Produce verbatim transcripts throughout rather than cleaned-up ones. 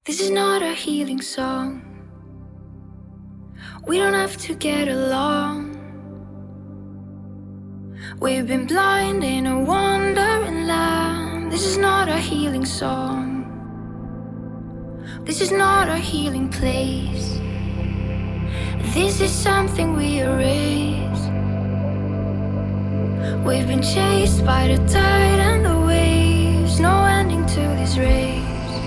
This is not a healing song. We don't have to get along. We've been blind in a wandering land. This is not a healing song. This is not a healing place. This is something we erase. We've been chased by the tide and the waves. No ending to this race.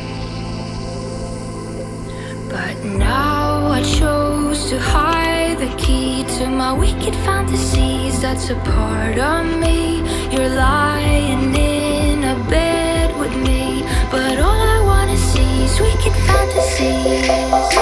But now I chose to hide the key to my wicked fantasies. That's a part of me. You're lying in a bed with me, but all I wanna see is wicked fantasies.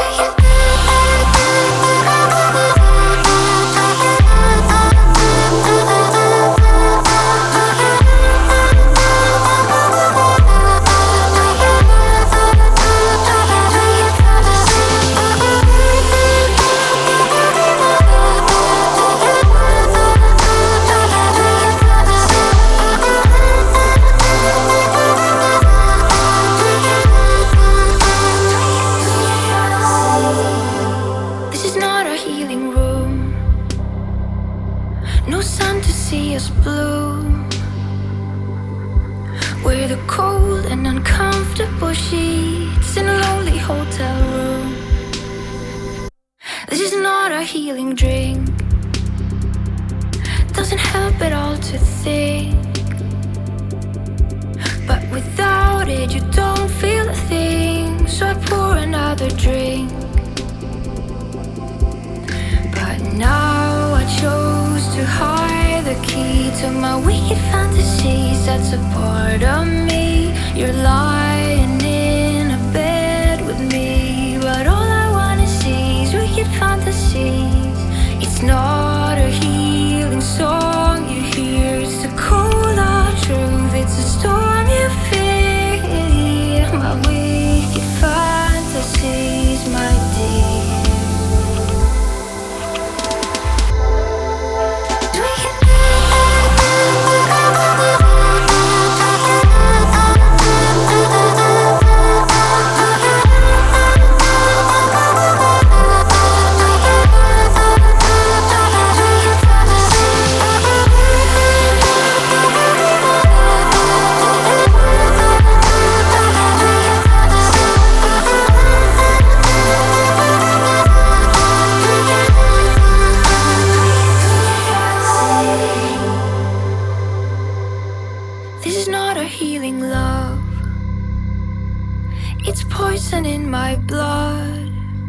No sun to see us bloom. We're the cold and uncomfortable sheets in a lonely hotel room. This is not a healing drink. Doesn't help at all to think, but without it you don't feel a thing. So I pour another drink. But now I chose to hide the key to my wicked fantasies. That's a part of me. You're lying in a bed with me, but all I wanna see is wicked fantasies. It's not a healing song you hear. It's the cold hard truth. It's a storm you fear. My wicked fantasies, my dear. This is not a healing love. It's poison in my blood.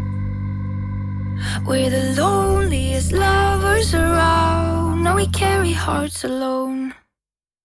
We're the loneliest lovers around. Now we carry hearts alone.